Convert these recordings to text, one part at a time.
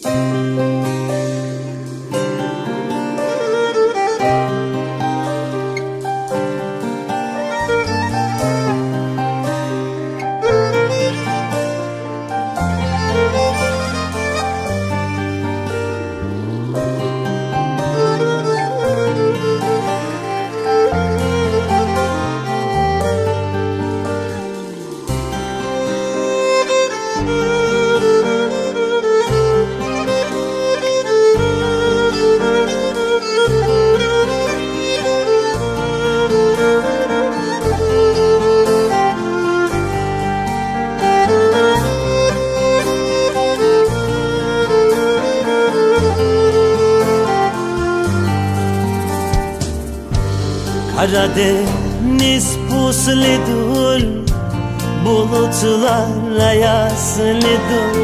Karadeniz pusludur, bulutlar ayaslıdır.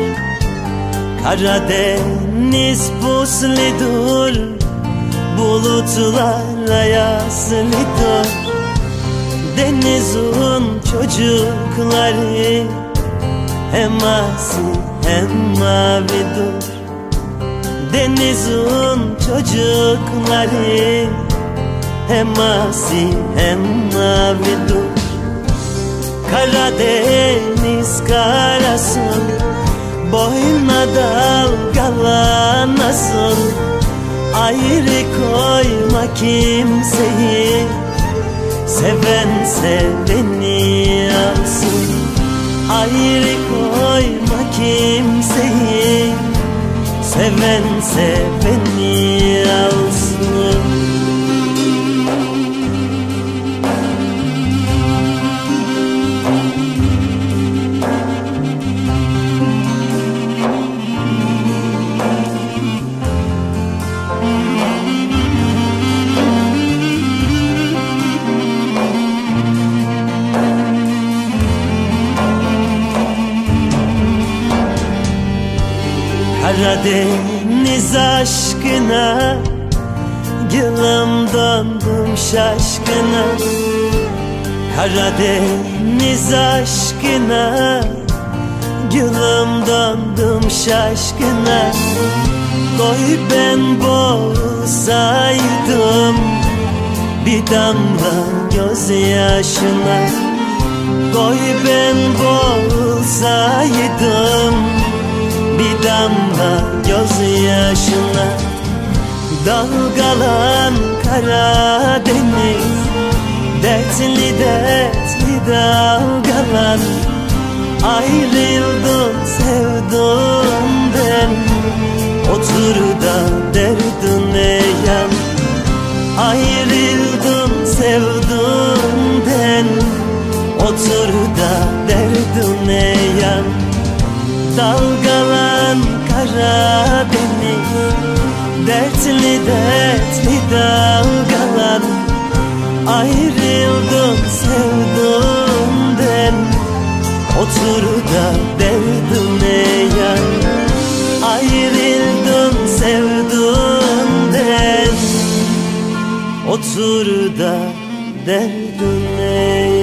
Karadeniz pusludur, bulutlar ayaslıdır. Denizin çocukları hem asi hem mavidir. Denizin çocukları hem asi hem mavidir. Karadeniz karasın, boyuna dalgalanasın. Ayrı koyma kimseyi, seven seveni alsın. Ayrı koyma kimseyi, seven seveni alsın. Karadeniz aşkına gülüm döndüm şaşkına. Karadeniz aşkına gülüm döndüm şaşkına. Koy ben boğulsaydım bir damla gözyaşına. Koy ben boğulsaydım bir damla gözyaşına. Dalgalan Karadeniz, dertli dertli dalgalan. Ayrıldım sevduğumdan, otur da derdine yan. Ayrıldım sevduğumdan, otur da derdine yan. Dalgalan Karadeniz, dertli dertli dalgalan. Ayrıldım sevduğumdan, otur da derdine yan. Ayrıldım sevduğumdan, otur da derdine yan.